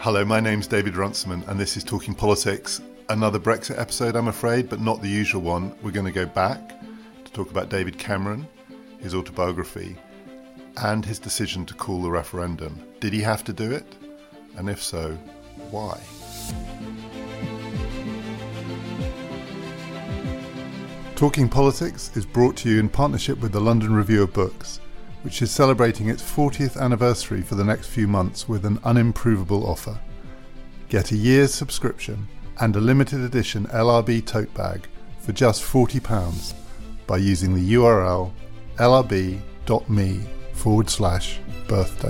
Hello, my name's David Runciman and this is Talking Politics. Another Brexit episode, I'm afraid, but not the usual one. We're going to go back to talk about David Cameron, his autobiography, and his decision to call the referendum. Did he have to do it? And if so, why? Talking Politics is brought to you in partnership with the London Review of Books, which is celebrating its 40th anniversary for the next few months with an unimprovable offer. Get a year's subscription and a limited edition LRB tote bag for just £40 by using the URL lrb.me/birthday.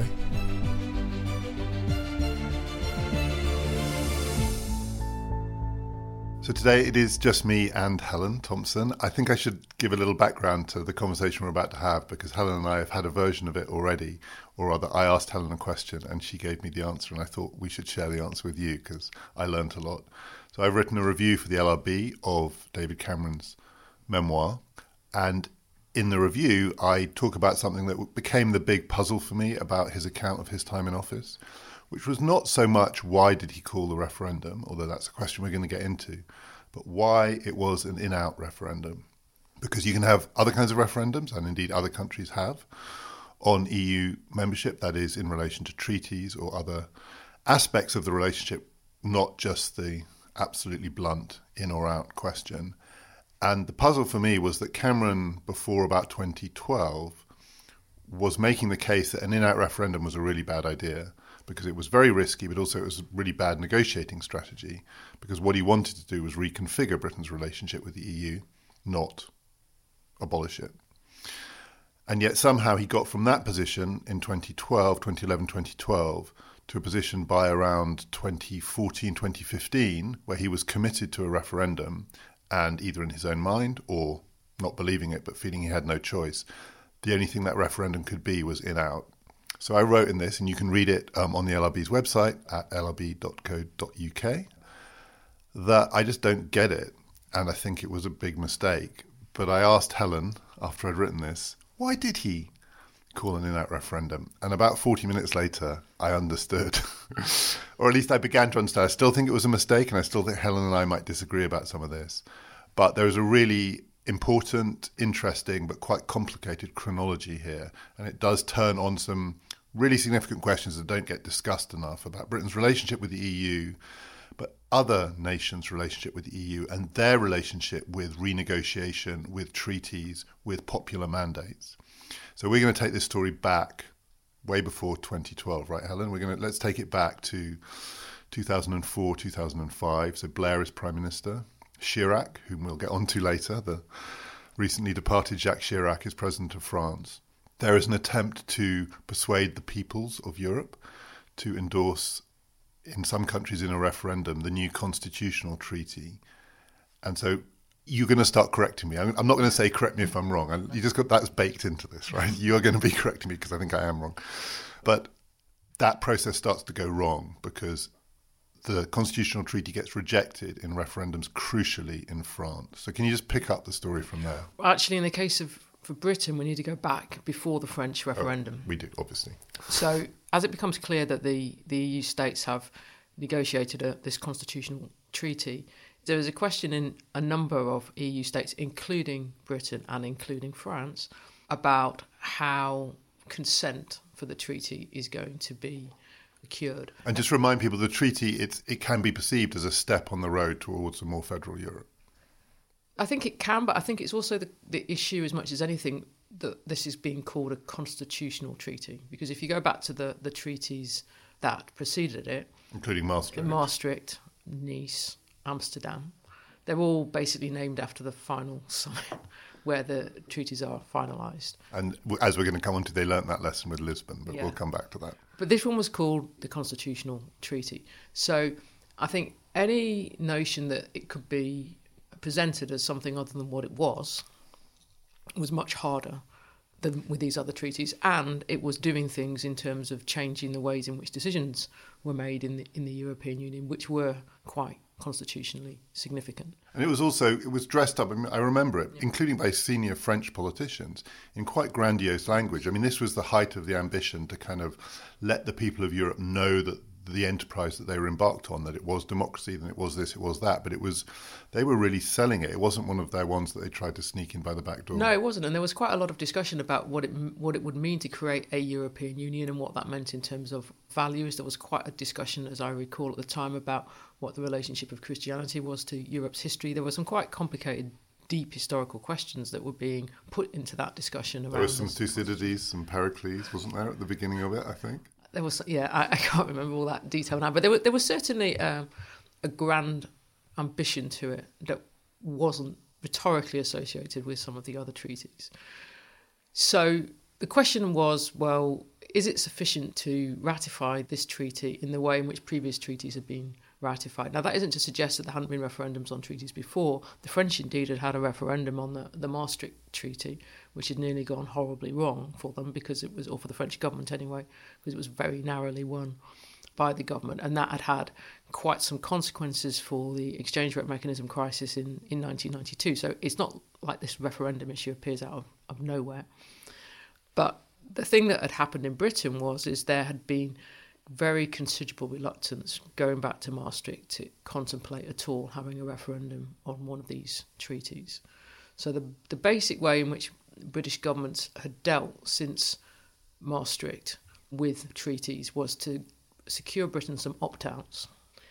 So today it is just me and Helen Thompson. I think I should give a little background to the conversation we're about to have because Helen and I have had a version of it already, or rather I asked Helen a question and she gave me the answer and I thought we should share the answer with you because I learnt a lot. So I've written a review for the LRB of David Cameron's memoir, and in the review I talk about something that became the big puzzle for me about his account of his time in office, which was not so much why did he call the referendum, although that's a question we're going to get into, but why it was an in-out referendum. Because you can have other kinds of referendums, and indeed other countries have, on EU membership, that is in relation to treaties or other aspects of the relationship, not just the absolutely blunt in or out question. And the puzzle for me was that Cameron, before about 2012, was making the case that an in-out referendum was a really bad idea, because it was very risky, but also it was a really bad negotiating strategy, because what he wanted to do was reconfigure Britain's relationship with the EU, not abolish it. And yet somehow he got from that position in 2011, 2012, to a position by around 2014, 2015, where he was committed to a referendum, and either in his own mind or not believing it, but feeling he had no choice, the only thing that referendum could be was in-out. So I wrote in this, and you can read it on the LRB's website at lrb.co.uk, that I just don't get it, and I think it was a big mistake. But I asked Helen, after I'd written this, why did he call an in-out referendum? And about 40 minutes later, I understood. Or at least I began to understand. I still think it was a mistake, and I still think Helen and I might disagree about some of this. But there is a really important, interesting, but quite complicated chronology here. And it does turn on some really significant questions that don't get discussed enough about Britain's relationship with the EU, but other nations' relationship with the EU and their relationship with renegotiation, with treaties, with popular mandates. So we're going to take this story back way before 2012, right, Helen? Let's take it back to 2004, 2005. So Blair is Prime Minister. Chirac, whom we'll get on to later, the recently departed Jacques Chirac, is President of France. There is an attempt to persuade the peoples of Europe to endorse, in some countries in a referendum, the new constitutional treaty. And so you're going to start correcting me. I'm not going to say correct me if I'm wrong. You just got that's baked into this, right? You're going to be correcting me because I think I am wrong. But that process starts to go wrong because the constitutional treaty gets rejected in referendums, crucially in France. So can you just pick up the story from there? Well, actually, in the case of for Britain, we need to go back before the French referendum. We do, obviously. So as it becomes clear that the EU states have negotiated this constitutional treaty, there is a question in a number of EU states, including Britain and including France, about how consent for the treaty is going to be procured. And just remind people, the treaty, it can be perceived as a step on the road towards a more federal Europe. I think it can, but I think it's also the issue as much as anything that this is being called a constitutional treaty. Because if you go back to the treaties that preceded it, including Maastricht, Nice, Amsterdam, they're all basically named after the final site where the treaties are finalised. And as we're going to come on to, they learnt that lesson with Lisbon, but we'll come back to that. But this one was called the Constitutional Treaty. So I think any notion that it could be presented as something other than what it was much harder than with these other treaties, and it was doing things in terms of changing the ways in which decisions were made in the European Union, which were quite constitutionally significant. And it was dressed up, I remember it, including by senior French politicians, in quite grandiose language. I mean, this was the height of the ambition to kind of let the people of Europe know that the enterprise that they were embarked on, that it was democracy, then it was this, it was that. But they were really selling it. It wasn't one of their ones that they tried to sneak in by the back door. No, it wasn't. And there was quite a lot of discussion about what it would mean to create a European Union and what that meant in terms of values. There was quite a discussion, as I recall at the time, about what the relationship of Christianity was to Europe's history. There were some quite complicated, deep historical questions that were being put into that discussion. There were some Thucydides, some Pericles, wasn't there, at the beginning of it, I think? There was, I can't remember all that detail now, but there was certainly a grand ambition to it that wasn't rhetorically associated with some of the other treaties. So the question was, well, is it sufficient to ratify this treaty in the way in which previous treaties had been ratified? Now, that isn't to suggest that there hadn't been referendums on treaties before. The French indeed had a referendum on the Maastricht Treaty, which had nearly gone horribly wrong for them because it was, or for the French government anyway, because it was very narrowly won by the government, and that had quite some consequences for the exchange rate mechanism crisis in 1992. So it's not like this referendum issue appears out of nowhere. But the thing that had happened in Britain is there had been very considerable reluctance going back to Maastricht to contemplate at all having a referendum on one of these treaties. So the basic way in which British governments had dealt since Maastricht with treaties was to secure Britain some opt-outs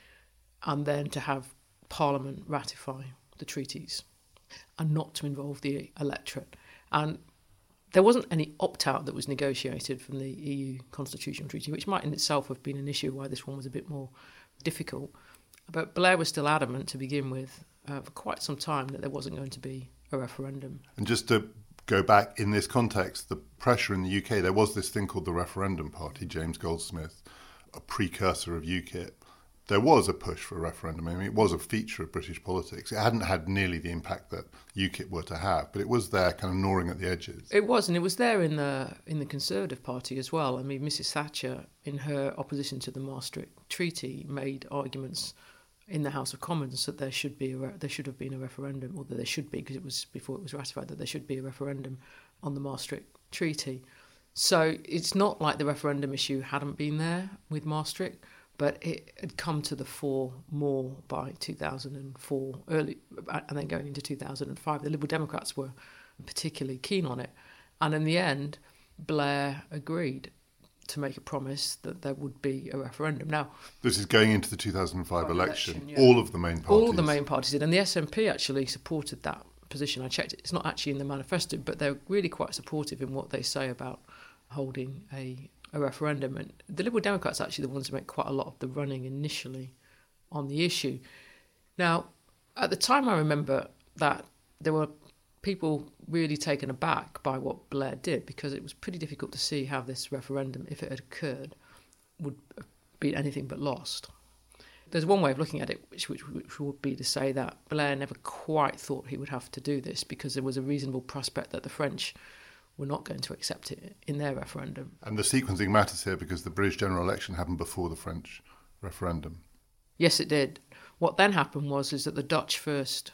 and then to have Parliament ratify the treaties and not to involve the electorate. And there wasn't any opt-out that was negotiated from the EU Constitutional Treaty, which might in itself have been an issue why this one was a bit more difficult. But Blair was still adamant to begin with for quite some time that there wasn't going to be a referendum. And just to go back in this context, the pressure in the UK, there was this thing called the Referendum Party, James Goldsmith, a precursor of UKIP. There was a push for a referendum. I mean, it was a feature of British politics. It hadn't had nearly the impact that UKIP were to have, but it was there kind of gnawing at the edges. It was, and it was there in the Conservative Party as well. I mean, Mrs Thatcher, in her opposition to the Maastricht Treaty, made arguments in the House of Commons that there should have been a referendum, or that there should be, because it was before it was ratified, that there should be a referendum on the Maastricht Treaty. So it's not like the referendum issue hadn't been there with Maastricht, but it had come to the fore more by 2004, early, and then going into 2005. The Liberal Democrats were particularly keen on it. And in the end, Blair agreed to make a promise that there would be a referendum. Now, this is going into the 2005 election. Yeah. All of the main parties. All of the main parties did. And the SNP actually supported that position. I checked it. It's not actually in the manifesto, but they're really quite supportive in what they say about holding a referendum. And the Liberal Democrats are actually the ones who make quite a lot of the running initially on the issue. Now, at the time, I remember that there were people really taken aback by what Blair did, because it was pretty difficult to see how this referendum, if it had occurred, would have been anything but lost. There's one way of looking at it, which would be to say that Blair never quite thought he would have to do this, because there was a reasonable prospect that the French were not going to accept it in their referendum. And the sequencing matters here because the British general election happened before the French referendum. Yes, it did. What then happened is that the Dutch first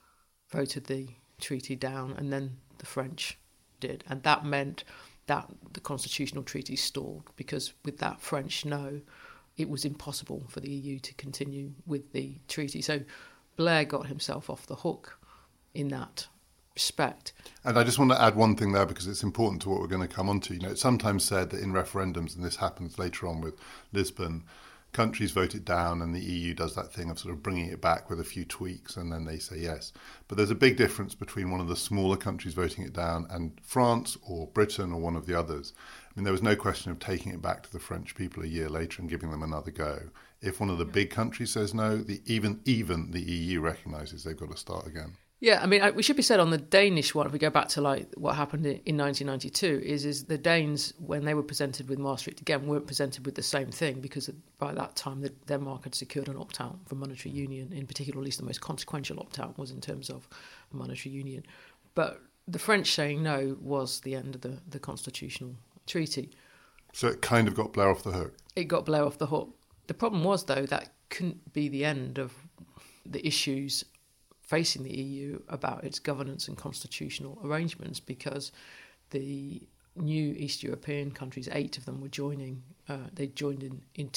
voted the treaty down, and then the French did. And that meant that the constitutional treaty stalled, because with that French no, it was impossible for the EU to continue with the treaty. So Blair got himself off the hook in that respect. And I just want to add one thing there, because it's important to what we're going to come on to. You know, it's sometimes said that in referendums, and this happens later on with Lisbon, countries vote it down and the EU does that thing of sort of bringing it back with a few tweaks, and then they say yes. But there's a big difference between one of the smaller countries voting it down and France or Britain or one of the others. I mean, there was no question of taking it back to the French people a year later and giving them another go. If one of the big countries says no, even the EU recognises they've got to start again. Yeah, I mean, we should be said on the Danish one, if we go back to like what happened in 1992, is the Danes, when they were presented with Maastricht again, weren't presented with the same thing, because by that time Denmark had secured an opt-out from monetary union. In particular, at least the most consequential opt-out was in terms of monetary union. But the French saying no was the end of the constitutional treaty. So it kind of got Blair off the hook. It got Blair off the hook. The problem was, though, that couldn't be the end of the issues facing the EU about its governance and constitutional arrangements, because the new East European countries, 8 of them were joining. They joined in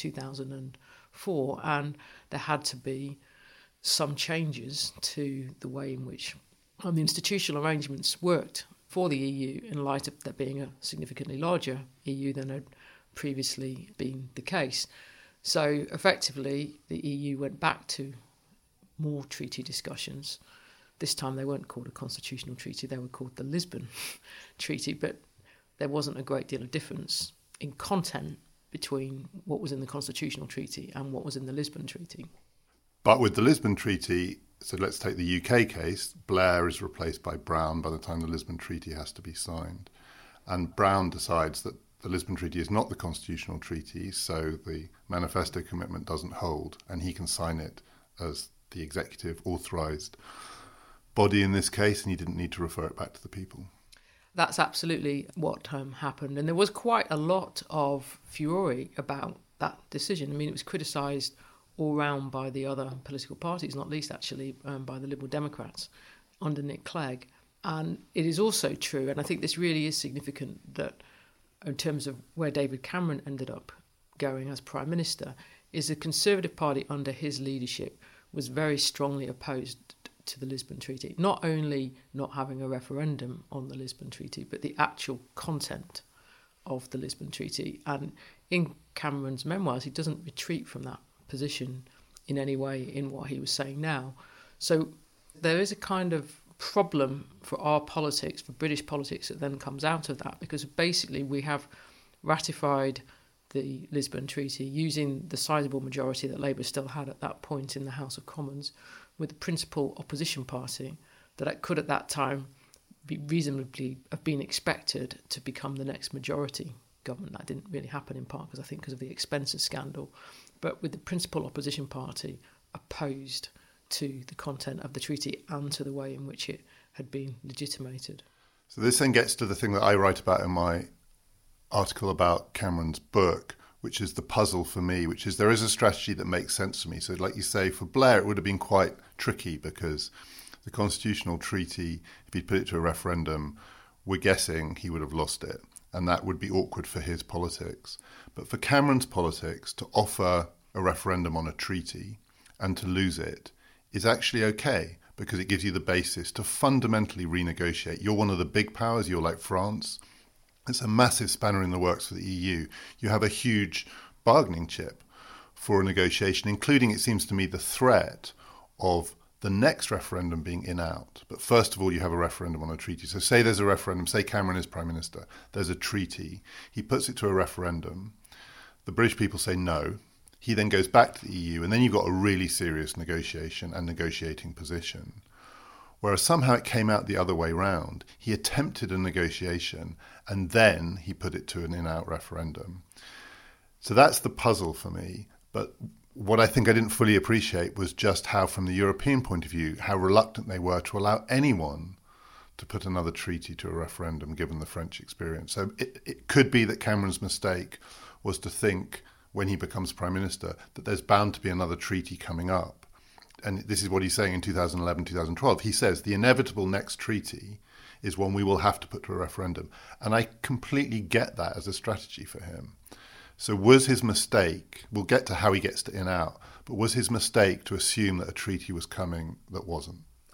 2004, and there had to be some changes to the way in which the institutional arrangements worked for the EU in light of there being a significantly larger EU than had previously been the case. So effectively, the EU went back to more treaty discussions. This time they weren't called a constitutional treaty, they were called the Lisbon Treaty, but there wasn't a great deal of difference in content between what was in the constitutional treaty and what was in the Lisbon Treaty. But with the Lisbon Treaty, so let's take the UK case, Blair is replaced by Brown by the time the Lisbon Treaty has to be signed. And Brown decides that the Lisbon Treaty is not the constitutional treaty, so the manifesto commitment doesn't hold, and he can sign it as the executive authorised body in this case, and he didn't need to refer it back to the people. That's absolutely what happened. And there was quite a lot of fury about that decision. I mean, it was criticised all round by the other political parties, not least actually by the Liberal Democrats under Nick Clegg. And it is also true, and I think this really is significant, that in terms of where David Cameron ended up going as Prime Minister, is the Conservative Party under his leadership was very strongly opposed to the Lisbon Treaty. Not only not having a referendum on the Lisbon Treaty, but the actual content of the Lisbon Treaty. And in Cameron's memoirs, he doesn't retreat from that position in any way in what he was saying now. So there is a kind of problem for our politics, for British politics, that then comes out of that, because basically we have ratified the Lisbon Treaty using the sizable majority that Labour still had at that point in the House of Commons, with the principal opposition party that could at that time be reasonably have been expected to become the next majority government. That didn't really happen, in part because of the expenses scandal, but with the principal opposition party opposed to the content of the treaty and to the way in which it had been legitimated. So this then gets to the thing that I write about in my article about Cameron's book, which is the puzzle for me, which is there is a strategy that makes sense to me. So like you say, for Blair, it would have been quite tricky because the constitutional treaty, if he'd put it to a referendum, we're guessing he would have lost it. And that would be awkward for his politics. But for Cameron's politics, to offer a referendum on a treaty and to lose it is actually okay, because it gives you the basis to fundamentally renegotiate. You're one of the big powers, you're like France. It's a massive spanner in the works for the EU. You have a huge bargaining chip for a negotiation, including, it seems to me, the threat of the next referendum being in-out. But first of all, you have a referendum on a treaty. So say there's a referendum, say Cameron is Prime Minister, there's a treaty, he puts it to a referendum, the British people say no, he then goes back to the EU, and then you've got a really serious negotiation and negotiating position. Whereas somehow it came out the other way round. He attempted a negotiation, and then he put it to an in-out referendum. So that's the puzzle for me. But what I think I didn't fully appreciate was just how, from the European point of view, how reluctant they were to allow anyone to put another treaty to a referendum, given the French experience. So it could be that Cameron's mistake was to think, when he becomes Prime Minister, that there's bound to be another treaty coming up. And this is what he's saying in 2011, 2012. He says the inevitable next treaty is one we will have to put to a referendum. And I completely get that as a strategy for him. So was his mistake, we'll get to how he gets to in-out, but was his mistake to assume that a treaty was coming that wasn't?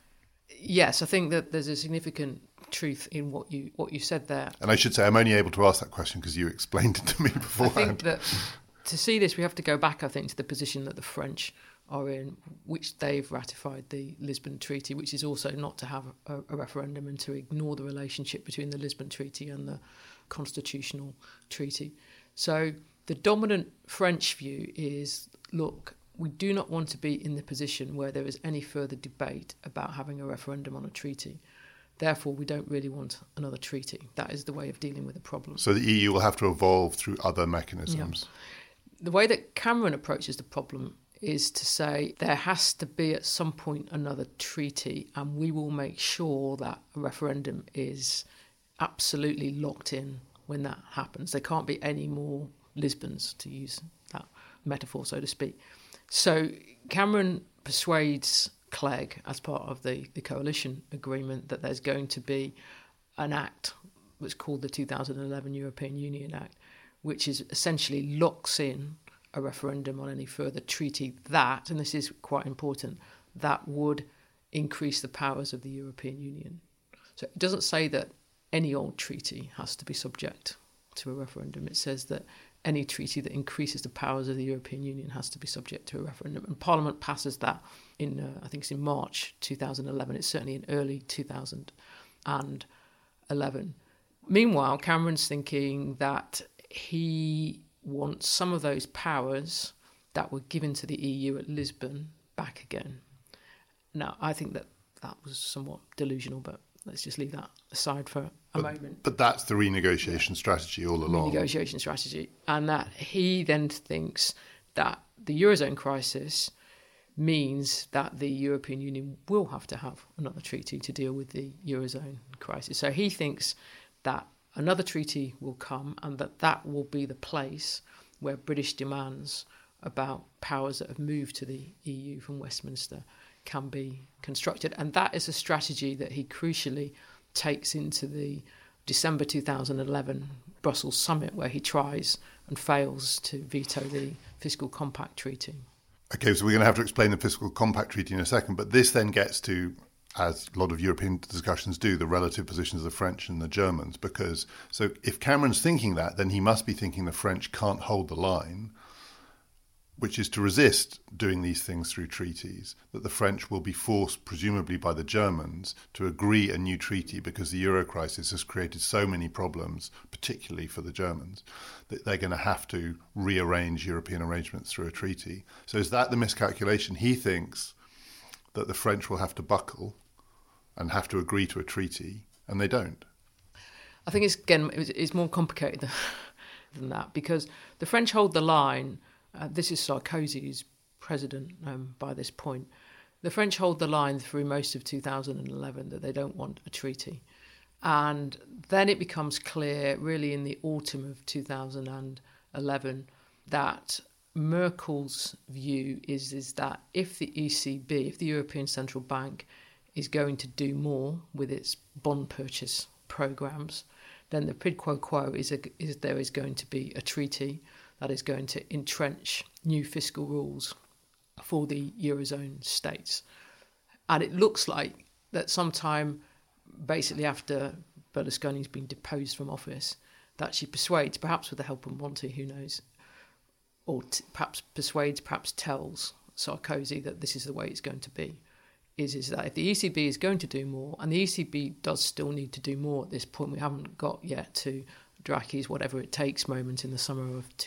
Yes, I think that there's a significant truth in what you said there. And I should say, I'm only able to ask that question because you explained it to me beforehand. I think that to see this, we have to go back, I think, to the position that the French are in, which they've ratified the Lisbon Treaty, which is also not to have a referendum and to ignore the relationship between the Lisbon Treaty and the constitutional treaty. So the dominant French view is, look, we do not want to be in the position where there is any further debate about having a referendum on a treaty. Therefore, we don't really want another treaty. That is the way of dealing with the problem. So the EU will have to evolve through other mechanisms. Yeah. The way that Cameron approaches the problem is to say there has to be at some point another treaty, and we will make sure that a referendum is absolutely locked in when that happens. There can't be any more Lisbons, to use that metaphor, so to speak. So Cameron persuades Clegg, as part of the coalition agreement, that there's going to be an act what's called the 2011 European Union Act, which is essentially locks in a referendum on any further treaty that, and this is quite important, that would increase the powers of the European Union. So it doesn't say that any old treaty has to be subject to a referendum. It says that any treaty that increases the powers of the European Union has to be subject to a referendum. And Parliament passes that in, I think it's in March 2011. It's certainly in early 2011. Meanwhile, Cameron's thinking that he wants some of those powers that were given to the EU at Lisbon back again. Now, I think that was somewhat delusional, but let's just leave that aside for a moment. But that's the renegotiation strategy all along. Renegotiation strategy. And that he then thinks that the Eurozone crisis means that the European Union will have to have another treaty to deal with the Eurozone crisis. So he thinks that another treaty will come and that will be the place where British demands about powers that have moved to the EU from Westminster can be constructed. And that is a strategy that he crucially takes into the December 2011 Brussels summit, where he tries and fails to veto the Fiscal Compact Treaty. Okay, so we're going to have to explain the Fiscal Compact Treaty in a second, but this then gets to, as a lot of European discussions do, the relative positions of the French and the Germans, because so if Cameron's thinking that, then he must be thinking the French can't hold the line, which is to resist doing these things through treaties, that the French will be forced, presumably by the Germans, to agree a new treaty because the Euro crisis has created so many problems, particularly for the Germans, that they're going to have to rearrange European arrangements through a treaty. So is that the miscalculation? He thinks that the French will have to buckle and have to agree to a treaty, and they don't. I think it's more complicated than that, because the French hold the line. This is Sarkozy, who's president by this point. The French hold the line through most of 2011 that they don't want a treaty. And then it becomes clear, really in the autumn of 2011, that Merkel's view is that if the ECB, if the European Central Bank, is going to do more with its bond purchase programmes, then the quid pro quo is there is going to be a treaty that is going to entrench new fiscal rules for the Eurozone states. And it looks like that sometime basically after Berlusconi's been deposed from office, that she persuades, perhaps with the help of Monti, who knows, or perhaps tells Sarkozy that this is the way it's going to be, is that if the ECB is going to do more, and the ECB does still need to do more at this point, we haven't got yet to Draghi's whatever it takes moment in the summer of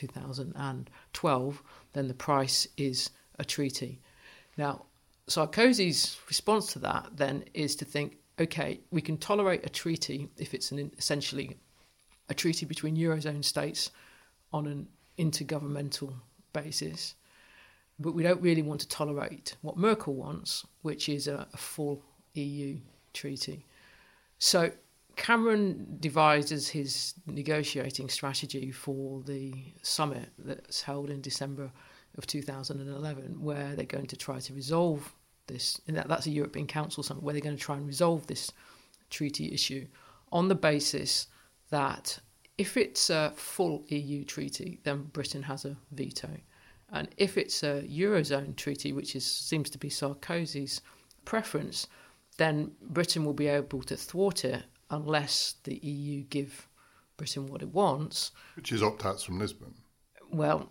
2012, then the price is a treaty. Now, Sarkozy's response to that then is to think, okay, we can tolerate a treaty if it's essentially a treaty between Eurozone states on an intergovernmental basis, but we don't really want to tolerate what Merkel wants, which is a full EU treaty. So Cameron devises his negotiating strategy for the summit that's held in December of 2011, where they're going to try to resolve this. And that's a European Council summit where they're going to try and resolve this treaty issue on the basis that if it's a full EU treaty, then Britain has a veto. And if it's a Eurozone treaty, which seems to be Sarkozy's preference, then Britain will be able to thwart it unless the EU give Britain what it wants. Which is opt-outs from Lisbon. Well,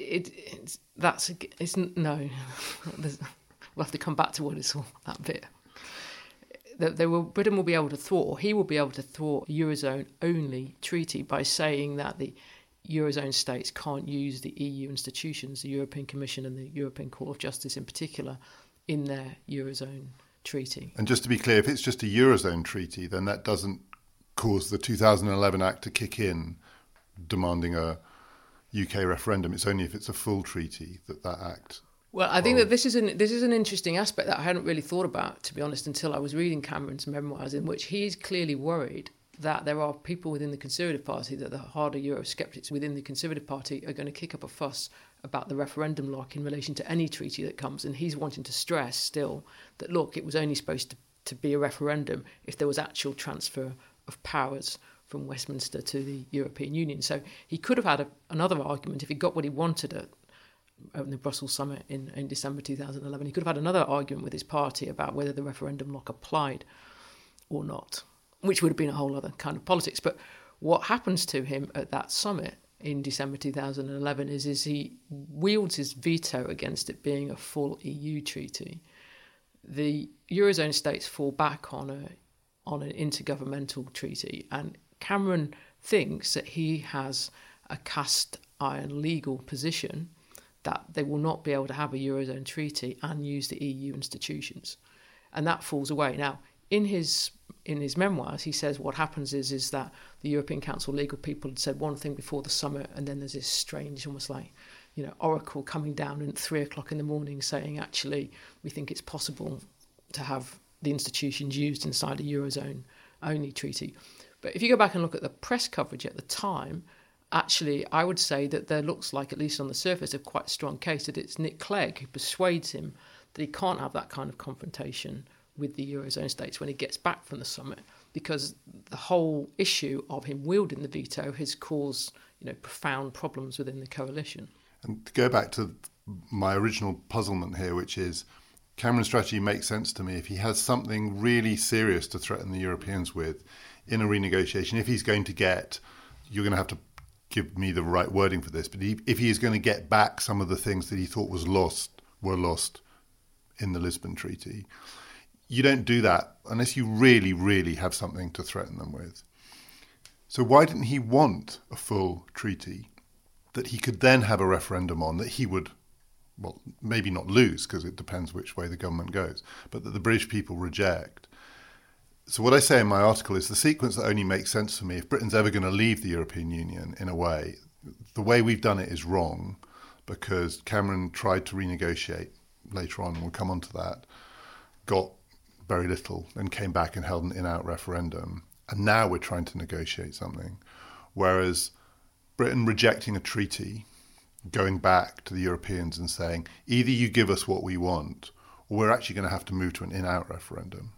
no. We'll have to come back to what it's all that bit. Britain will be able to thwart, or he will be able to thwart a Eurozone-only treaty by saying that the Eurozone states can't use the EU institutions, the European Commission and the European Court of Justice in particular, in their Eurozone treaty. And just to be clear, if it's just a Eurozone treaty, then that doesn't cause the 2011 Act to kick in demanding a UK referendum. It's only if it's a full treaty that Act... Well, I think that this is an interesting aspect that I hadn't really thought about, to be honest, until I was reading Cameron's memoirs, in which he is clearly worried that there are people within the Conservative Party, that the harder Eurosceptics within the Conservative Party are going to kick up a fuss about the referendum lock in relation to any treaty that comes. And he's wanting to stress still that, look, it was only supposed to be a referendum if there was actual transfer of powers from Westminster to the European Union. So he could have had another argument if he got what he wanted at the Brussels summit in December 2011. He could have had another argument with his party about whether the referendum lock applied or not, which would have been a whole other kind of politics. But what happens to him at that summit in December 2011 is he wields his veto against it being a full EU treaty. The Eurozone states fall back on an intergovernmental treaty, and Cameron thinks that he has a cast iron legal position that they will not be able to have a Eurozone treaty and use the EU institutions. And that falls away. Now, in his memoirs, he says what happens is that the European Council legal people had said one thing before the summit, and then there's this strange, almost like, oracle coming down at 3:00 in the morning saying, actually, we think it's possible to have the institutions used inside a Eurozone-only treaty. But if you go back and look at the press coverage at the time, actually, I would say that there looks like, at least on the surface, a quite strong case that it's Nick Clegg who persuades him that he can't have that kind of confrontation with the Eurozone states when he gets back from the summit, because the whole issue of him wielding the veto has caused profound problems within the coalition. And to go back to my original puzzlement here, which is Cameron's strategy makes sense to me if he has something really serious to threaten the Europeans with in a renegotiation. If he's going to get, you're going to have to give me the right wording for this, but if he is going to get back some of the things that he thought were lost in the Lisbon Treaty, you don't do that unless you really, really have something to threaten them with. So why didn't he want a full treaty that he could then have a referendum on that he would, well, maybe not lose, because it depends which way the government goes, but that the British people reject? So what I say in my article is the sequence that only makes sense for me, if Britain's ever going to leave the European Union, in a way, the way we've done it is wrong, because Cameron tried to renegotiate later on, and we'll come on to that, got very little, and came back and held an in-out referendum. And now we're trying to negotiate something. Whereas Britain rejecting a treaty, going back to the Europeans and saying, either you give us what we want, or we're actually going to have to move to an in-out referendum.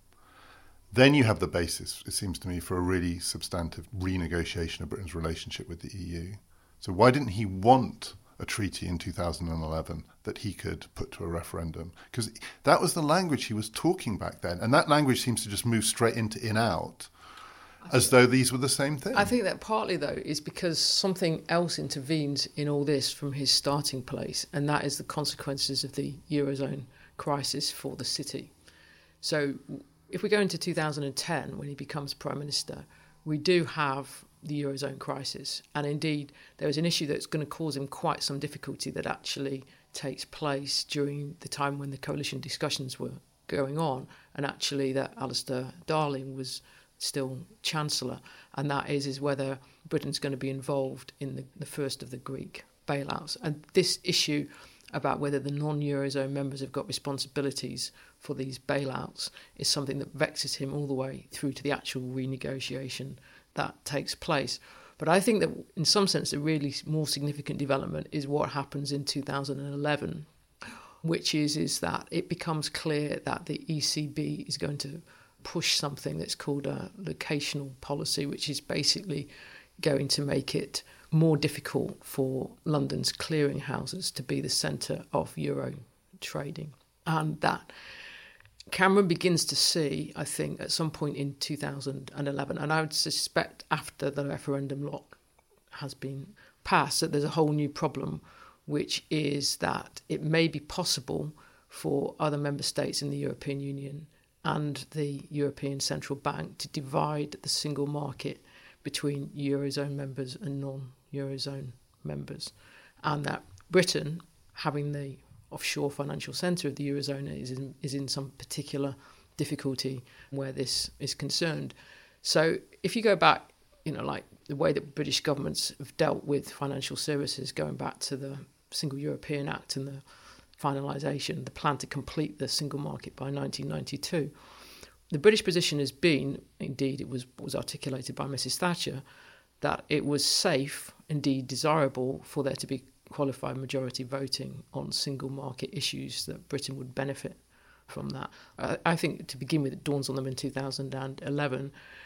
Then you have the basis, it seems to me, for a really substantive renegotiation of Britain's relationship with the EU. So why didn't he want a treaty in 2011 that he could put to a referendum? Because that was the language he was talking back then. And that language seems to just move straight into in-out, as though these were the same thing. I think that partly, though, is because something else intervenes in all this from his starting place, and that is the consequences of the Eurozone crisis for the city. So if we go into 2010, when he becomes Prime Minister, we do have the Eurozone crisis. And indeed, there is an issue that's going to cause him quite some difficulty that actually takes place during the time when the coalition discussions were going on, and actually that Alistair Darling was still Chancellor, and that is whether Britain's going to be involved in the first of the Greek bailouts. And this issue about whether the non-Eurozone members have got responsibilities for these bailouts is something that vexes him all the way through to the actual renegotiation that takes place. But I think that in some sense the really more significant development is what happens in 2011, which is that it becomes clear that the ECB is going to push something that's called a locational policy, which is basically going to make it more difficult for London's clearing houses to be the centre of euro trading. And that Cameron begins to see, I think, at some point in 2011, and I would suspect after the referendum lock has been passed, that there's a whole new problem, which is that it may be possible for other member states in the European Union and the European Central Bank to divide the single market between Eurozone members and non-Eurozone members, and that Britain, having the offshore financial centre of the Eurozone, is in some particular difficulty where this is concerned. So if you go back, like the way that British governments have dealt with financial services, going back to the Single European Act and the finalisation, the plan to complete the single market by 1992, the British position has been, indeed it was articulated by Mrs Thatcher, that it was safe, indeed desirable, for there to be qualified majority voting on single market issues, that Britain would benefit from that. I think to begin with, it dawns on them in 2011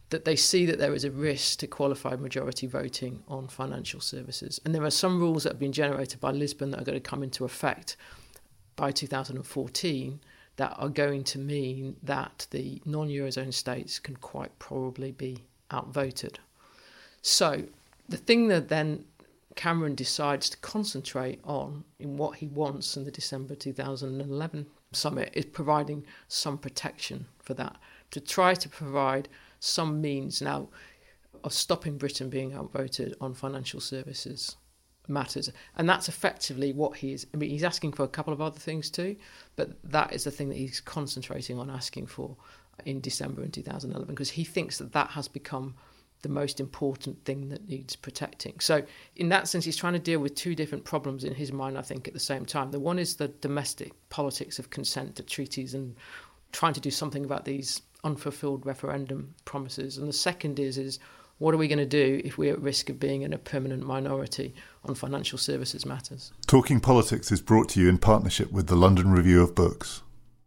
that they see that there is a risk to qualified majority voting on financial services. And there are some rules that have been generated by Lisbon that are going to come into effect by 2014 that are going to mean that the non-Eurozone states can quite probably be outvoted. So the thing that then Cameron decides to concentrate on in what he wants in the December 2011 summit is providing some protection for that, to try to provide some means now of stopping Britain being outvoted on financial services matters. And that's effectively what he is. I mean, he's asking for a couple of other things too, but that is the thing that he's concentrating on asking for in December in 2011, because he thinks that that has become the most important thing that needs protecting. So in that sense, he's trying to deal with two different problems in his mind, I think, at the same time. The one is the domestic politics of consent to treaties and trying to do something about these unfulfilled referendum promises. And the second is what are we going to do if we're at risk of being in a permanent minority on financial services matters? Talking Politics is brought to you in partnership with the London Review of Books.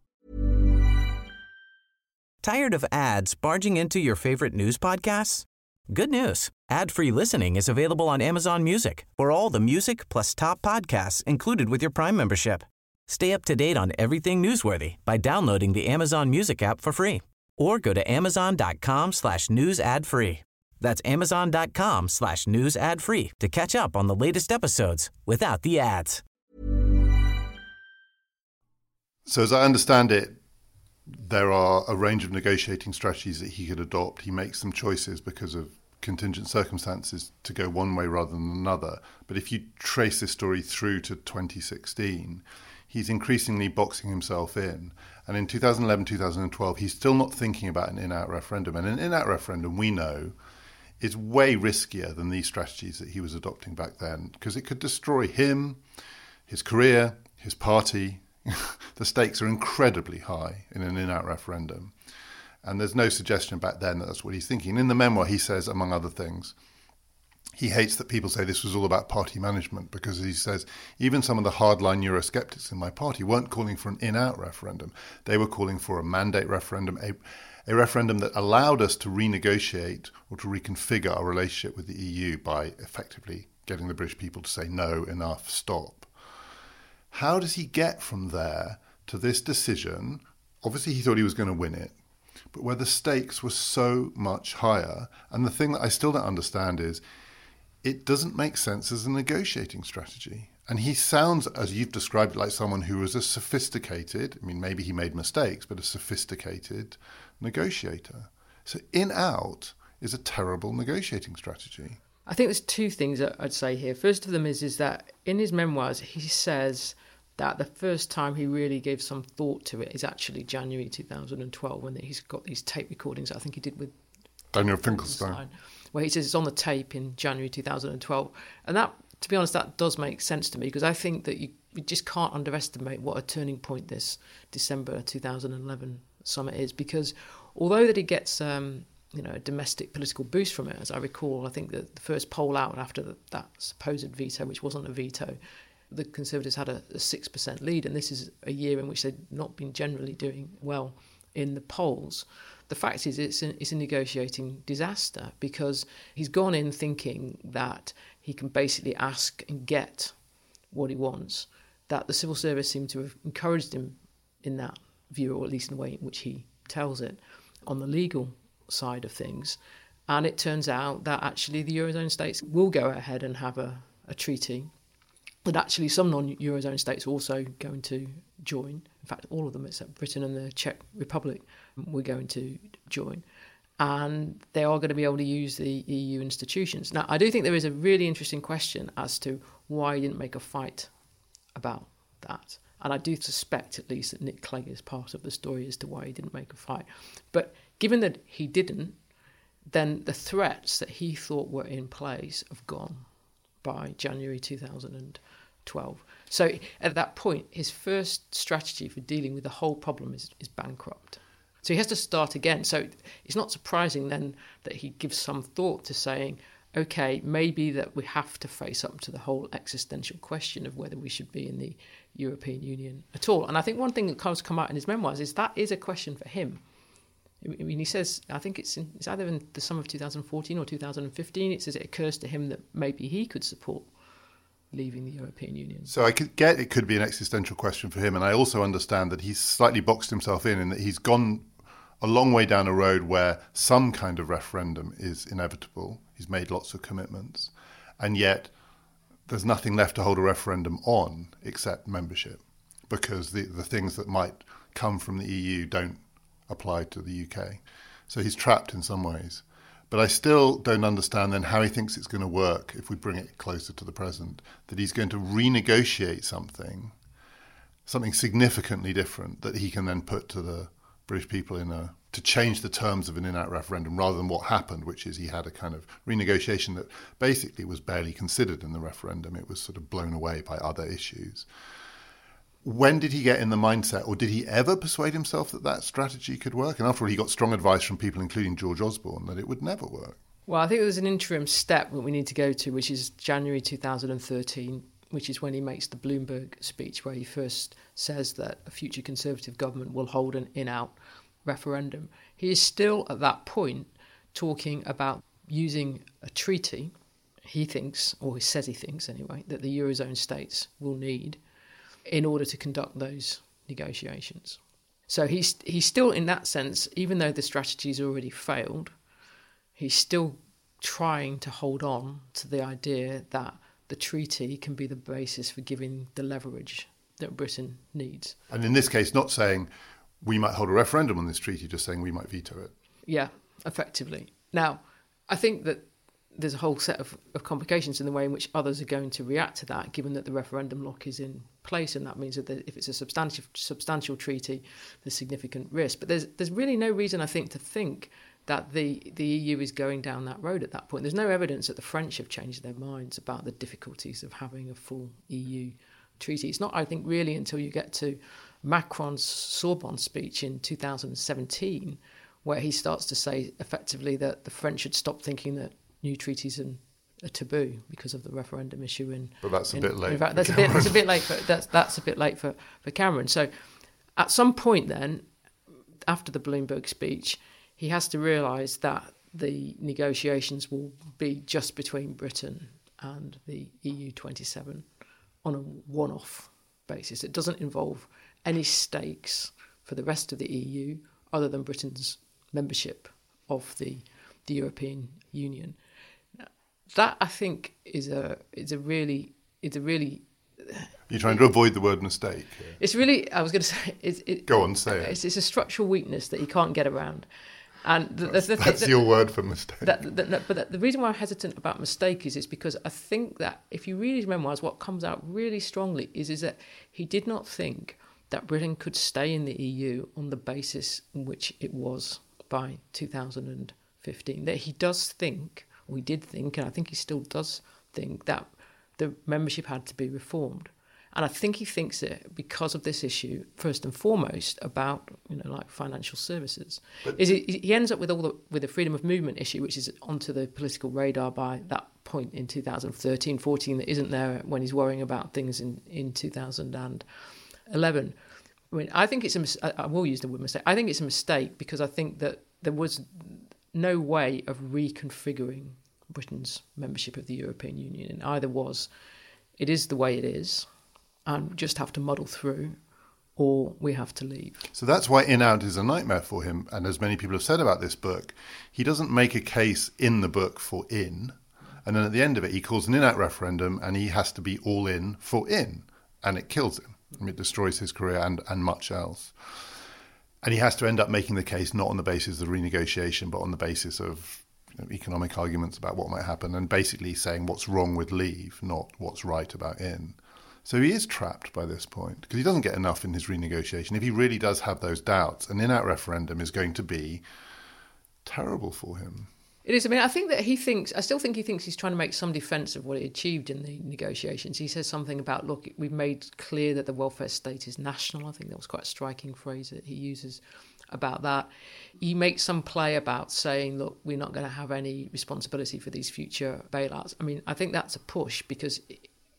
Tired of ads barging into your favorite news podcasts? Good news. Ad-free listening is available on Amazon Music for all the music plus top podcasts included with your Prime membership. Stay up to date on everything newsworthy by downloading the Amazon Music app for free or go to amazon.com/news ad free. That's amazon.com/news ad free to catch up on the latest episodes without the ads. So as I understand it, there are a range of negotiating strategies that he could adopt. He makes some choices because of contingent circumstances to go one way rather than another. But if you trace this story through to 2016, he's increasingly boxing himself in. And in 2011, 2012, he's still not thinking about an in-out referendum. And an in-out referendum, we know, is way riskier than these strategies that he was adopting back then, because it could destroy him, his career, his party. The stakes are incredibly high in an in-out referendum. And there's no suggestion back then that that's what he's thinking. In the memoir, he says, among other things, he hates that people say this was all about party management, because he says even some of the hardline Eurosceptics in my party weren't calling for an in-out referendum. They were calling for a mandate referendum, a referendum that allowed us to renegotiate or to reconfigure our relationship with the EU by effectively getting the British people to say no, enough, stop. How does he get from there to this decision? Obviously, he thought he was going to win it, but where the stakes were so much higher. And the thing that I still don't understand is it doesn't make sense as a negotiating strategy. And he sounds, as you've described it, like someone who was a sophisticated, I mean, maybe he made mistakes, but a sophisticated negotiator. So in-out is a terrible negotiating strategy. I think there's two things that I'd say here. First of them is that in his memoirs, he says that the first time he really gave some thought to it is actually January 2012, when he's got these tape recordings I think he did with Daniel Finkelstein, where he says it's on the tape in January 2012. And that, to be honest, that does make sense to me, because I think that you just can't underestimate what a turning point this December 2011 summit is, because although that he gets a domestic political boost from it, as I recall, I think that the first poll out after that supposed veto, which wasn't a veto, the Conservatives had a 6% lead, and this is a year in which they've not been generally doing well in the polls. The fact is it's a negotiating disaster, because he's gone in thinking that he can basically ask and get what he wants, that the civil service seemed to have encouraged him in that view, or at least in the way in which he tells it, on the legal side of things. And it turns out that actually the Eurozone states will go ahead and have a treaty, that actually some non-Eurozone states are also going to join. In fact, all of them except Britain and the Czech Republic were going to join. And they are going to be able to use the EU institutions. Now, I do think there is a really interesting question as to why he didn't make a fight about that. And I do suspect, at least, that Nick Clegg is part of the story as to why he didn't make a fight. But given that he didn't, then the threats that he thought were in place have gone by January 2012. So at that point, his first strategy for dealing with the whole problem is bankrupt. So he has to start again. So it's not surprising then that he gives some thought to saying, OK, maybe that we have to face up to the whole existential question of whether we should be in the European Union at all. And I think one thing that has come out in his memoirs is that is a question for him. I mean, he says, I think it's either in the summer of 2014 or 2015, it says it occurs to him that maybe he could support leaving the European Union. So I could get it could be an existential question for him, and I also understand that he's slightly boxed himself in that he's gone a long way down a road where some kind of referendum is inevitable. He's made lots of commitments, and yet there's nothing left to hold a referendum on except membership, because the things that might come from the EU don't apply to the UK. So he's trapped in some ways. But I still don't understand then how he thinks it's going to work if we bring it closer to the present, that he's going to renegotiate something significantly different that he can then put to the British people to change the terms of an in-out referendum rather than what happened, which is he had a kind of renegotiation that basically was barely considered in the referendum. It was sort of blown away by other issues. When did he get in the mindset, or did he ever persuade himself that strategy could work? And after all, he got strong advice from people, including George Osborne, that it would never work. Well, I think there's an interim step that we need to go to, which is January 2013, which is when he makes the Bloomberg speech, where he first says that a future Conservative government will hold an in-out referendum. He is still, at that point, talking about using a treaty, he thinks, or he says he thinks anyway, that the Eurozone states will need in order to conduct those negotiations. So he's still, in that sense, even though the strategy's already failed, he's still trying to hold on to the idea that the treaty can be the basis for giving the leverage that Britain needs. And in this case, not saying we might hold a referendum on this treaty, just saying we might veto it. Yeah, effectively. Now, I think that there's a whole set of complications in the way in which others are going to react to that, given that the referendum lock is in place, and that means that if it's a substantial treaty, there's significant risk. But there's really no reason, I think, to think that the EU is going down that road at that point. There's no evidence that the French have changed their minds about the difficulties of having a full EU treaty. It's not, I think, really until you get to Macron's Sorbonne speech in 2017, where he starts to say effectively that the French should stop thinking that new treaties are a taboo because of the referendum issue. But that's a bit late. In fact, that's a bit late for Cameron. So, at some point, then, after the Bloomberg speech, he has to realise that the negotiations will be just between Britain and the EU 27 on a one-off basis. It doesn't involve any stakes for the rest of the EU other than Britain's membership of the European Union. That, I think, is a really. You're trying to avoid the word mistake. Yeah. It's really. I was going to say. Go on, say it. It's a structural weakness that you can't get around, and that's your word for mistake. But the reason why I'm hesitant about mistake is because I think that if you read his memoirs, what comes out really strongly is that he did not think that Britain could stay in the EU on the basis in which it was by 2015. That he does think, or he did think, and I think he still does think, that the membership had to be reformed. And I think he thinks it because of this issue, first and foremost, about like financial services. He ends up with the freedom of movement issue, which is onto the political radar by that point in 2013, 14, that isn't there when he's worrying about things in 2011. I mean, I think I will use the word mistake. I think it's a mistake because I think that there was no way of reconfiguring Britain's membership of the European Union. It either was, it is the way it is, and just have to muddle through, or we have to leave. So that's why in-out is a nightmare for him. And as many people have said about this book, he doesn't make a case in the book for in. And then at the end of it, he calls an in-out referendum and he has to be all in for in. And it kills him. I mean, it destroys his career and much else. And he has to end up making the case not on the basis of renegotiation, but on the basis of economic arguments about what might happen, and basically saying what's wrong with leave, not what's right about in. So he is trapped by this point because he doesn't get enough in his renegotiation. If he really does have those doubts, an in-out referendum is going to be terrible for him. It is. I mean, I still think he thinks he's trying to make some defence of what he achieved in the negotiations. He says something about, look, we've made clear that the welfare state is national. I think that was quite a striking phrase that he uses about that. He makes some play about saying, look, we're not going to have any responsibility for these future bailouts. I mean, I think that's a push because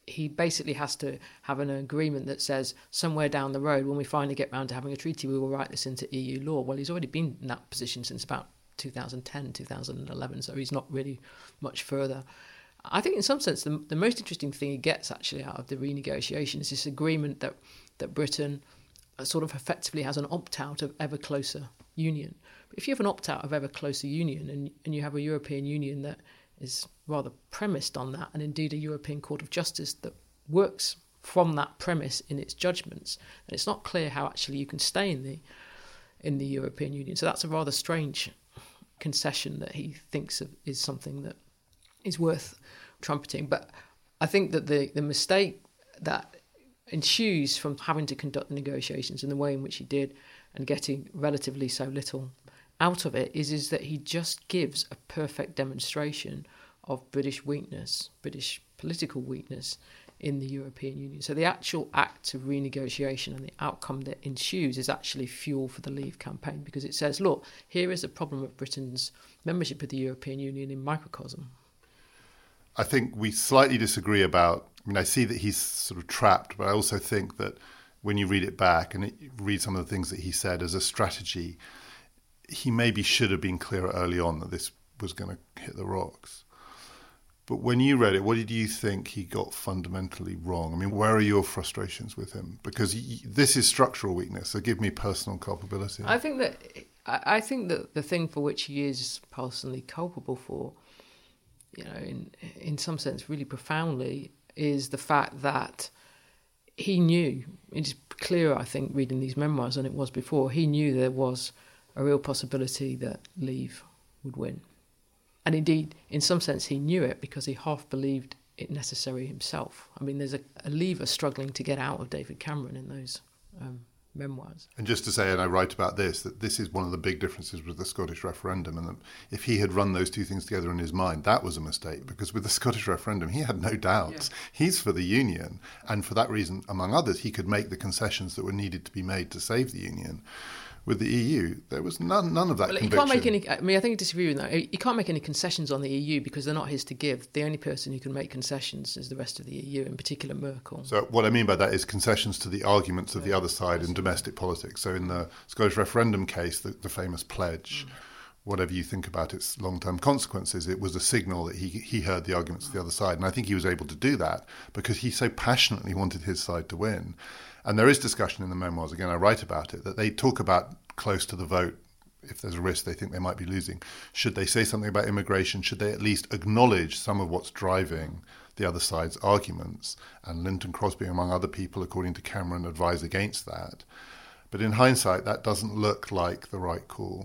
he basically has to have an agreement that says somewhere down the road, when we finally get round to having a treaty, we will write this into EU law. Well, he's already been in that position since about 2010, 2011, so he's not really much further. I think in some sense the most interesting thing he gets actually out of the renegotiation is this agreement that Britain sort of effectively has an opt-out of ever closer union. But if you have an opt-out of ever closer union and you have a European Union that is rather premised on that, and indeed a European Court of Justice that works from that premise in its judgments, and it's not clear how actually you can stay in the European Union. So that's a rather strange concession that he thinks of is something that is worth trumpeting. But I think that the mistake that ensues from having to conduct the negotiations in the way in which he did and getting relatively so little out of it is that he just gives a perfect demonstration of British weakness, British political weakness in the European Union. So the actual act of renegotiation and the outcome that ensues is actually fuel for the Leave campaign, because it says, look, here is the problem of Britain's membership of the European Union in microcosm. I think we slightly disagree about, I see that he's sort of trapped, but I also think that when you read it back and read some of the things that he said as a strategy, he maybe should have been clearer early on that this was going to hit the rocks. But when you read it, what did you think he got fundamentally wrong? Where are your frustrations with him? Because this is structural weakness, so give me personal culpability. I think that the thing for which he is personally culpable for, in some sense really profoundly, is the fact that he knew, it's clearer I think reading these memoirs than it was before, he knew there was a real possibility that Leave would win. And indeed, in some sense, he knew it because he half believed it necessary himself. There's a Leaver struggling to get out of David Cameron in those memoirs. And just to say, and I write about this, that this is one of the big differences with the Scottish referendum, and that if he had run those two things together in his mind, that was a mistake, because with the Scottish referendum, he had no doubts. Yeah. He's for the Union, and for that reason, among others, he could make the concessions that were needed to be made to save the Union. With the EU, there was none of that conviction. He can't make any. I think I disagree with that. He can't make any concessions on the EU because they're not his to give. The only person who can make concessions is the rest of the EU, in particular Merkel. So what I mean by that is concessions to the arguments of the other side in domestic politics. So in the Scottish referendum case, the famous pledge, whatever you think about its long-term consequences, it was a signal that he heard the arguments of the other side. And I think he was able to do that because he so passionately wanted his side to win. And there is discussion in the memoirs, again, I write about it, that they talk about close to the vote, if there's a risk they think they might be losing. Should they say something about immigration? Should they at least acknowledge some of what's driving the other side's arguments? And Linton Crosby, among other people, according to Cameron, advise against that. But in hindsight, that doesn't look like the right call.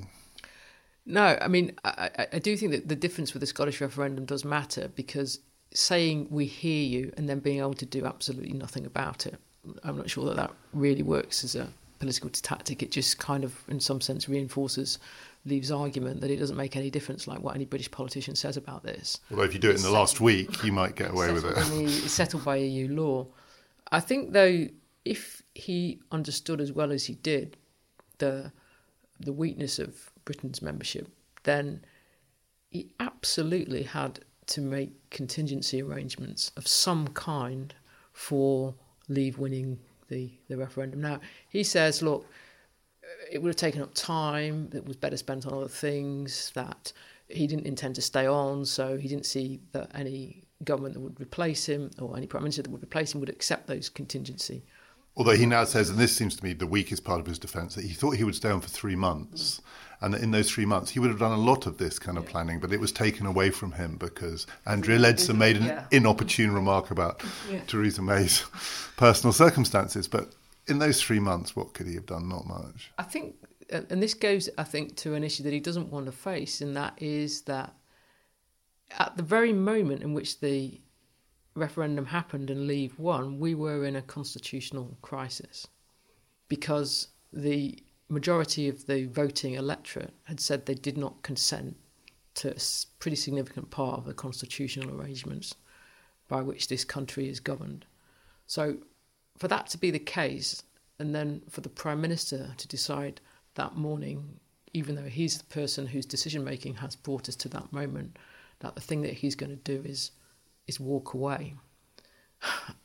No, I do think that the difference with the Scottish referendum does matter, because saying we hear you and then being able to do absolutely nothing about it, I'm not sure that really works as a political tactic. It just kind of, in some sense, reinforces Leave's argument that it doesn't make any difference like what any British politician says about this. Although if you do it in the last week, you might get away with it. It's settled by EU law. I think, though, if he understood as well as he did the weakness of Britain's membership, then he absolutely had to make contingency arrangements of some kind for Leave winning the referendum. Now, he says, look, it would have taken up time, it was better spent on other things, that he didn't intend to stay on, so he didn't see that any government that would replace him or any prime minister that would replace him would accept those contingency. Although he now says, and this seems to me the weakest part of his defence, that he thought he would stay on for 3 months. And that in those 3 months, he would have done a lot of this kind of planning, but it was taken away from him because Andrea Leadsom made an inopportune remark about Theresa May's personal circumstances. But in those 3 months, what could he have done? Not much. I think, and this goes, I think, to an issue that he doesn't want to face, and that is that at the very moment in which the referendum happened and Leave won, we were in a constitutional crisis because the majority of the voting electorate had said they did not consent to a pretty significant part of the constitutional arrangements by which this country is governed. So for that to be the case, and then for the Prime Minister to decide that morning, even though he's the person whose decision-making has brought us to that moment, that the thing that he's going to do is walk away.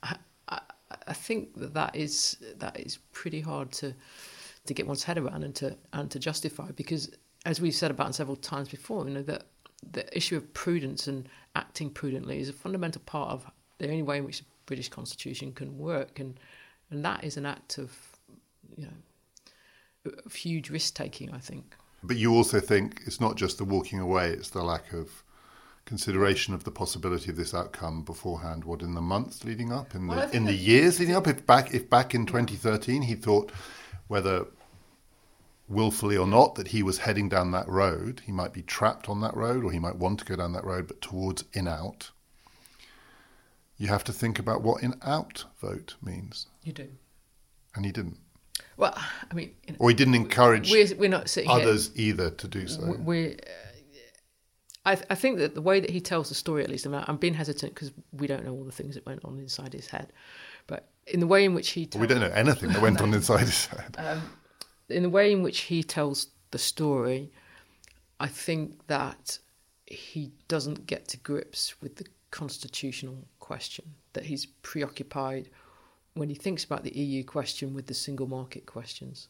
I think that is pretty hard to get one's head around and to justify, because as we've said about several times before, that the issue of prudence and acting prudently is a fundamental part of the only way in which the British Constitution can work, and that is an act of of huge risk taking, I think. But you also think it's not just the walking away; it's the lack of consideration of the possibility of this outcome beforehand. What, in the months leading up, in the years leading up? If back in 2013 he thought, whether willfully or not, that he was heading down that road, he might be trapped on that road, or he might want to go down that road, but towards in-out, you have to think about what in-out vote means. You do. And he didn't. Well, I mean... or he didn't encourage we're not sitting others here, either to do so. I think that the way that he tells the story, at least, I'm being hesitant because we don't know all the things that went on inside his head, but in the way in which he tells... we don't know anything that went on inside his head. In the way in which he tells the story, I think that he doesn't get to grips with the constitutional question, that he's preoccupied when he thinks about the EU question with the single market questions.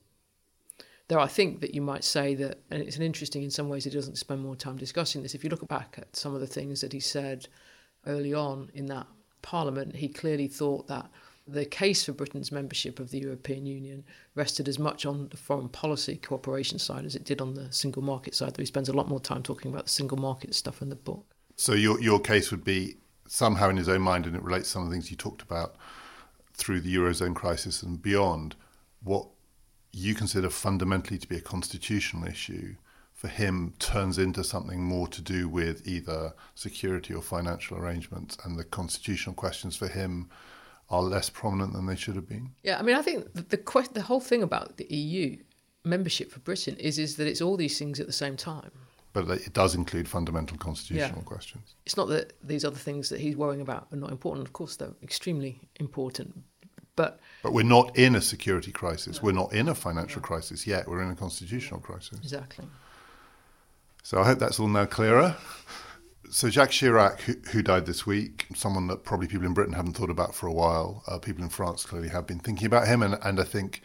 Though I think that you might say that, and it's interesting in some ways he doesn't spend more time discussing this, if you look back at some of the things that he said early on in that Parliament, he clearly thought that the case for Britain's membership of the European Union rested as much on the foreign policy cooperation side as it did on the single market side, though he spends a lot more time talking about the single market stuff in the book. So your case would be somehow in his own mind, and it relates to some of the things you talked about through the Eurozone crisis and beyond, what you consider fundamentally to be a constitutional issue for him turns into something more to do with either security or financial arrangements, and the constitutional questions for him are less prominent than they should have been. Yeah, I mean, I think the whole thing about the EU membership for Britain is that it's all these things at the same time. But it does include fundamental constitutional questions. It's not that these other things that he's worrying about are not important. Of course, they're extremely important. But we're not in a security crisis. No. We're not in a financial crisis yet. We're in a constitutional crisis. Exactly. So I hope that's all now clearer. So Jacques Chirac, who died this week, someone that probably people in Britain haven't thought about for a while. People in France clearly have been thinking about him. And I think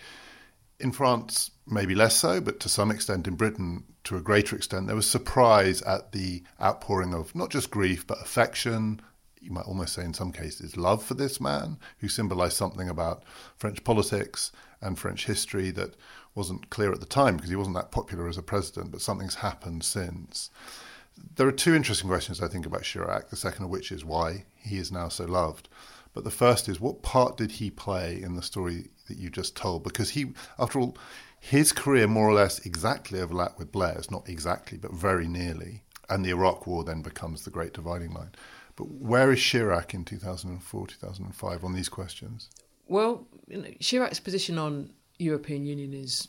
in France, maybe less so, but to some extent in Britain, to a greater extent, there was surprise at the outpouring of not just grief, but affection. You might almost say in some cases love for this man who symbolised something about French politics and French history that wasn't clear at the time because he wasn't that popular as a president, but something's happened since. There are two interesting questions, I think, about Chirac, the second of which is why he is now so loved. But the first is, what part did he play in the story that you just told? Because he, after all, his career more or less exactly overlapped with Blair's, not exactly, but very nearly. And the Iraq War then becomes the great dividing line. But where is Chirac in 2004, 2005 on these questions? Well, Chirac's position on European Union is,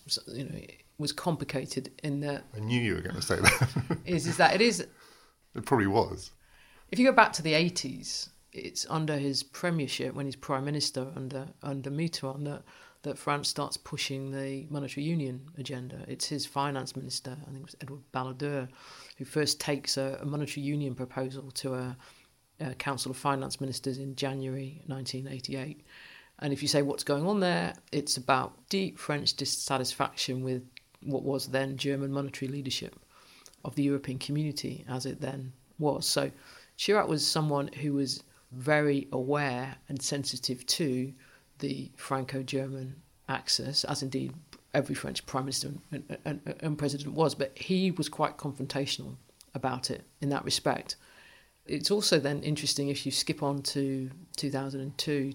was complicated in that... I knew you were going to say that. is that it is... It probably was. If you go back to the 80s, it's under his premiership, when he's Prime Minister under Mitterrand, that France starts pushing the monetary union agenda. It's his finance minister, I think it was Edouard Balladur, who first takes a monetary union proposal to a Council of Finance Ministers in January 1988. And if you say what's going on there, it's about deep French dissatisfaction with what was then German monetary leadership of the European community as it then was. So Chirac was someone who was very aware and sensitive to the Franco-German axis, as indeed every French Prime Minister and President was, but he was quite confrontational about it in that respect. It's also then interesting if you skip on to 2002,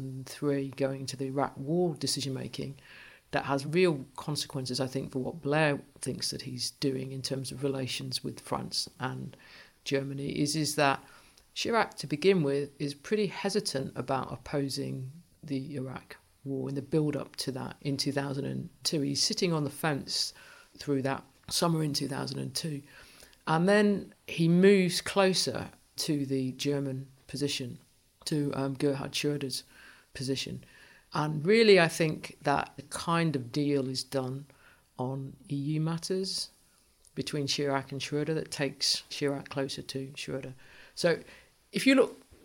2003, going to the Iraq War decision-making, that has real consequences, I think, for what Blair thinks that he's doing in terms of relations with France and Germany, is that Chirac, to begin with, is pretty hesitant about opposing the Iraq War in the build-up to that in 2002. He's sitting on the fence through that summer in 2002. And then he moves closer to the German position, to Gerhard Schröder's position. And really, I think that the kind of deal is done on EU matters between Chirac and Schröder that takes Chirac closer to Schröder. So if you look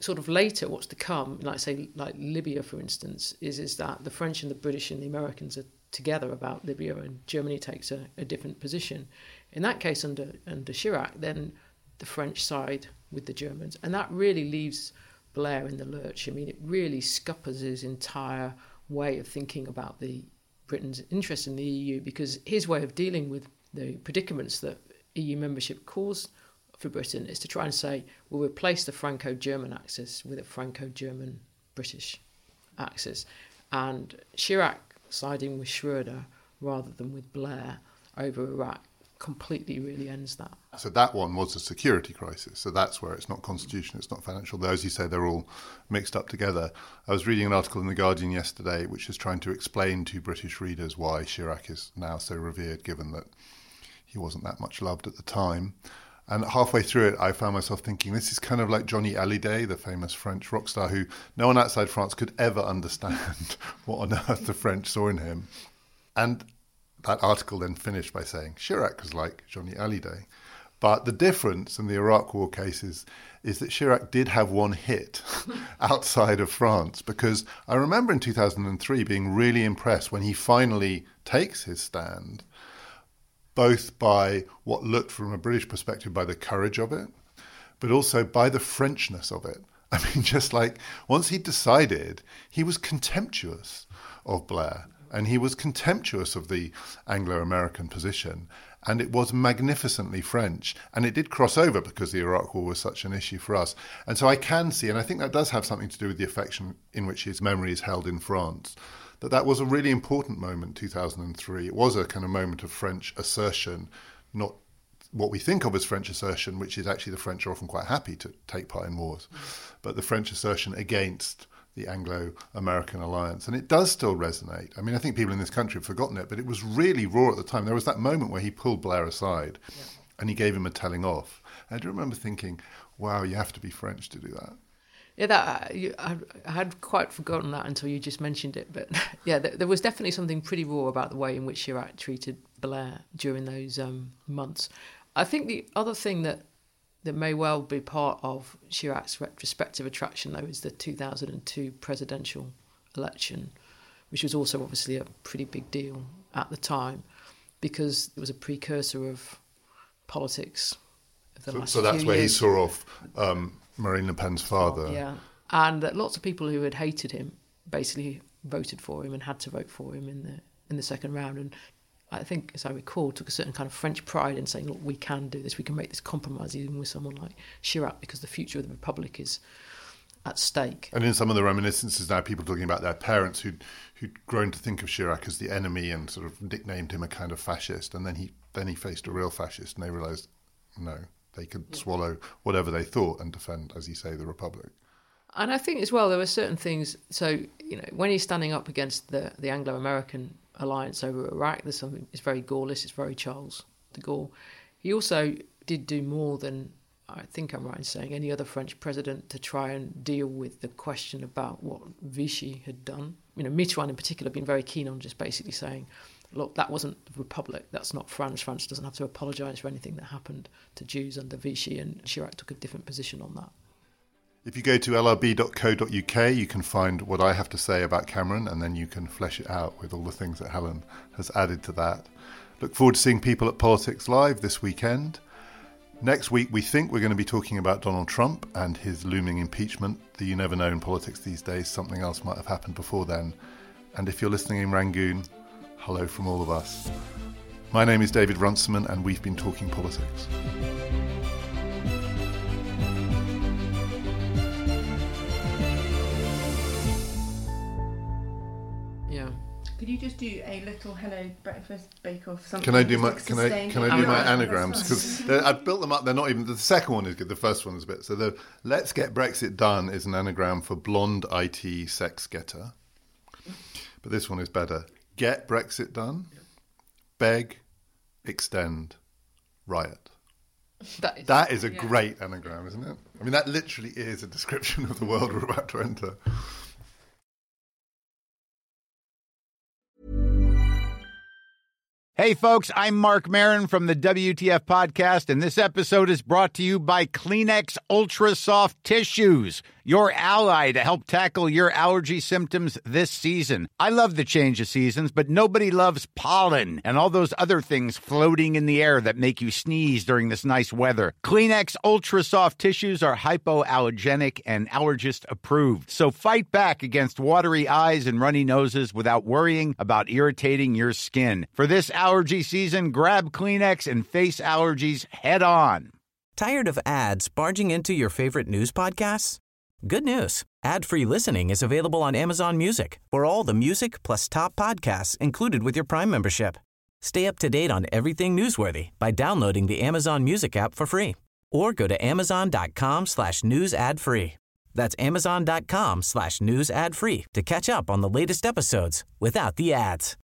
sort of later, what's to come, like Libya, for instance, is that the French and the British and the Americans are together about Libya, and Germany takes a different position. In that case, under Chirac, then the French side with the Germans, and that really leaves Blair in the lurch. I mean, it really scuppers his entire way of thinking about Britain's interest in the EU, because his way of dealing with the predicaments that EU membership caused for Britain is to try and say, we'll replace the Franco-German axis with a Franco-German-British axis. And Chirac siding with Schroeder rather than with Blair over Iraq completely really ends that. So that one was a security crisis. So that's where it's not constitutional, it's not financial. Though, as you say, they're all mixed up together. I was reading an article in The Guardian yesterday which is trying to explain to British readers why Chirac is now so revered, given that he wasn't that much loved at the time. And halfway through it, I found myself thinking, this is kind of like Johnny Hallyday, the famous French rock star, who no one outside France could ever understand what on earth the French saw in him. And that article then finished by saying Chirac was like Johnny Hallyday. But the difference in the Iraq War cases is that Chirac did have one hit outside of France, because I remember in 2003 being really impressed when he finally takes his stand, both by what looked from a British perspective by the courage of it, but also by the Frenchness of it. I mean, just like once he decided, he was contemptuous of Blair and he was contemptuous of the Anglo-American position, and it was magnificently French. And it did cross over because the Iraq War was such an issue for us. And so I can see, and I think that does have something to do with the affection in which his memory is held in France, that was a really important moment, 2003. It was a kind of moment of French assertion, not what we think of as French assertion, which is actually the French are often quite happy to take part in wars, but the French assertion against the Anglo-American alliance. And it does still resonate. I mean, I think people in this country have forgotten it, but it was really raw at the time. There was that moment where he pulled Blair aside and he gave him a telling off. And I do remember thinking, wow, you have to be French to do that. Yeah, I had quite forgotten that until you just mentioned it. But yeah, there was definitely something pretty raw about the way in which Chirac treated Blair during those months. I think the other thing that may well be part of Chirac's retrospective attraction, though, is the 2002 presidential election, which was also obviously a pretty big deal at the time, because it was a precursor of politics of the last few years. So that's where he saw off Marine Le Pen's father. Yeah, and lots of people who had hated him basically voted for him and had to vote for him in the second round. And I think, as I recall, took a certain kind of French pride in saying, look, we can do this, we can make this compromise even with someone like Chirac, because the future of the Republic is at stake. And in some of the reminiscences now, people talking about their parents who'd grown to think of Chirac as the enemy and sort of nicknamed him a kind of fascist, and then he faced a real fascist, and they realised, no, they could swallow whatever they thought and defend, as you say, the Republic. And I think as well, there were certain things. So, when he's standing up against the Anglo-American alliance over Iraq, there's something, it's very Gaullist, it's very Charles de Gaulle. He also did do more than, I think I'm right in saying, any other French president to try and deal with the question about what Vichy had done. Mitterrand in particular been very keen on just basically saying, look, that wasn't the Republic, that's not France. France doesn't have to apologise for anything that happened to Jews under Vichy, and Chirac took a different position on that. If you go to lrb.co.uk, you can find what I have to say about Cameron, and then you can flesh it out with all the things that Helen has added to that. Look forward to seeing people at Politics Live this weekend. Next week, we think we're going to be talking about Donald Trump and his looming impeachment. You never know in politics these days, something else might have happened before then. And if you're listening in Rangoon, hello from all of us. My name is David Runciman, and we've been talking politics. Could you just do a little hello breakfast bake off? Something can I do my anagrams? Because I've built them up. They're not even. The second one is good. The first one is a bit. So the "Let's get Brexit done" is an anagram for blonde IT sex getter. But this one is better. Get Brexit done. Beg, extend, riot. That is a great anagram, isn't it? I mean, that literally is a description of the world we're about to enter. Hey, folks, I'm Mark Maron from the WTF Podcast, and this episode is brought to you by Kleenex Ultra Soft Tissues, your ally to help tackle your allergy symptoms this season. I love the change of seasons, but nobody loves pollen and all those other things floating in the air that make you sneeze during this nice weather. Kleenex Ultra Soft Tissues are hypoallergenic and allergist approved. So fight back against watery eyes and runny noses without worrying about irritating your skin. For this allergy season, grab Kleenex and face allergies head on. Tired of ads barging into your favorite news podcasts? Good news. Ad-free listening is available on Amazon Music for all the music plus top podcasts included with your Prime membership. Stay up to date on everything newsworthy by downloading the Amazon Music app for free or go to amazon.com/news ad free. That's amazon.com/news ad free to catch up on the latest episodes without the ads.